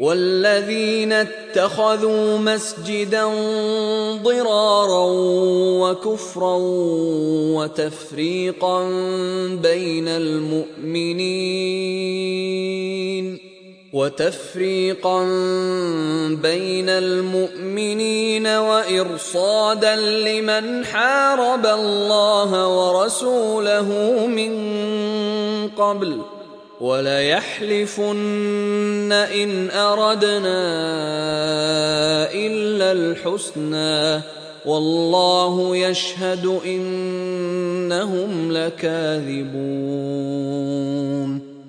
والذين اتخذوا مسجدا ضرارا وكفرا وتفريقا بين المؤمنين وإرصادا لمن حارب الله ورسوله من قبل وليحلفن إن أردنا إلا الحسنى والله يشهد إنهم لكاذبون.